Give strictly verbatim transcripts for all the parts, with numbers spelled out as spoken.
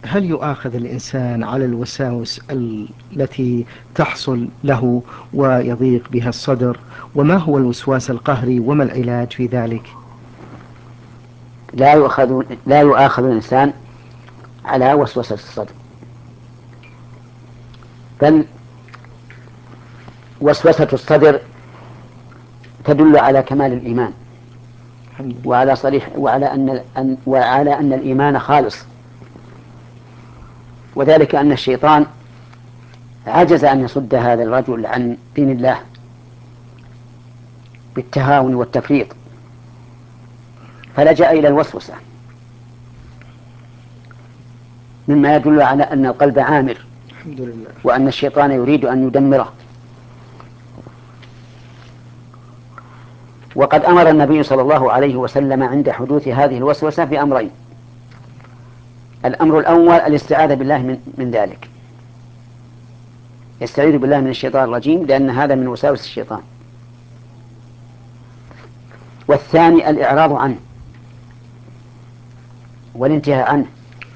هل يؤاخذ الإنسان على الوساوس التي تحصل له ويضيق بها الصدر؟ وما هو الوسواس القهري وما العلاج في ذلك؟ لا يؤخذ لا يؤاخذ الإنسان على وسوسة الصدر، بل وسوسة الصدر تدل على كمال الإيمان، الحمد لله. وعلى صريح وعلى أن أن وعلى أن الإيمان خالص، وذلك أن الشيطان عجز أن يصد هذا الرجل عن دين الله بالتهاون والتفريط، فلجأ إلى الوسوسة، مما يدل على أن القلب عامر، الحمد لله. وأن الشيطان يريد أن يدمره. وقد أمر النبي صلى الله عليه وسلم عند حدوث هذه الوسوسة بأمرين: الأمر الأول الاستعاذة بالله من, من ذلك، يستعيذ بالله من الشيطان الرجيم، لأن هذا من وساوس الشيطان. والثاني الإعراض عنه والانتهاء عنه،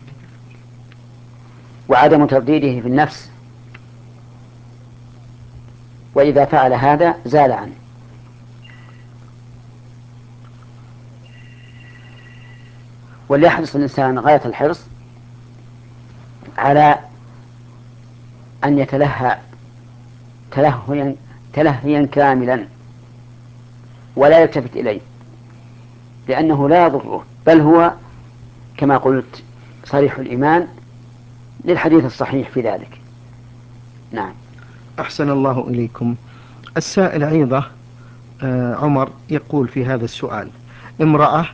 وعدم ترديده في النفس، وإذا فعل هذا زال عنه. وليحرص الإنسان غاية الحرص على أن يتلهى تلهيا تلهيا كاملا ولا يلتفت إليه، لأنه لا يضره، بل هو كما قلت صريح الإيمان للحديث الصحيح في ذلك. نعم. أحسن الله إليكم. السائل عيضة آه، عمر يقول في هذا السؤال: امرأة